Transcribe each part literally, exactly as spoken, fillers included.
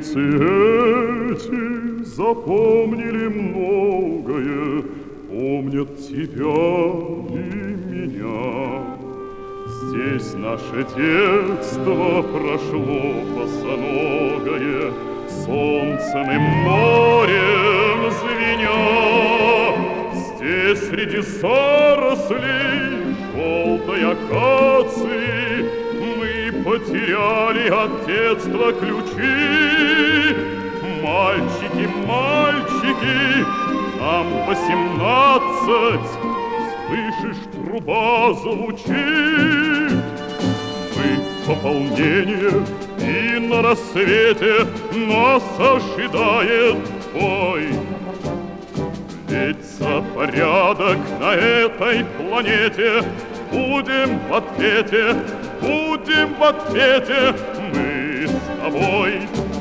Улицы эти запомнили многое, помнят тебя и меня. Здесь наше детство прошло босоногое, солнцем и морем звеня. Здесь среди зарослей желтой акации мы потеряли от детства ключи. Мальчики, мальчики, нам восемнадцать, слышишь, труба звучит. Мы пополнение, и на рассвете нас ожидает бой. Ведь за порядок на этой планете будем в ответе, будем в ответе мы с тобой.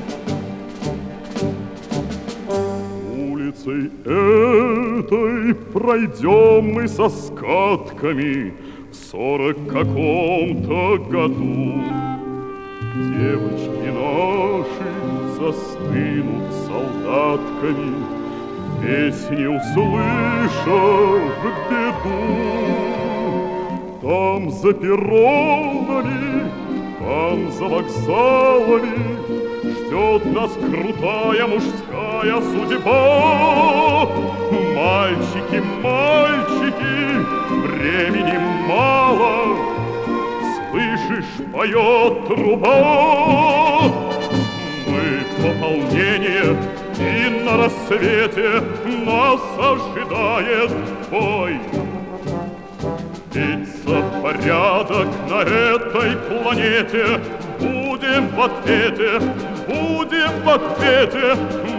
Улицей этой пройдем мы со скатками в сорок каком-то году. Девочки наши застынут солдатками, песни услышав беду. Там за перронами, там за вокзалами ждет нас крутая мужская судьба. Мальчики, мальчики, времени мало, слышишь, поет труба. Мы пополнение, и на рассвете нас ожидает бой. Ведь за порядок на этой планете будем в ответе, будем в ответе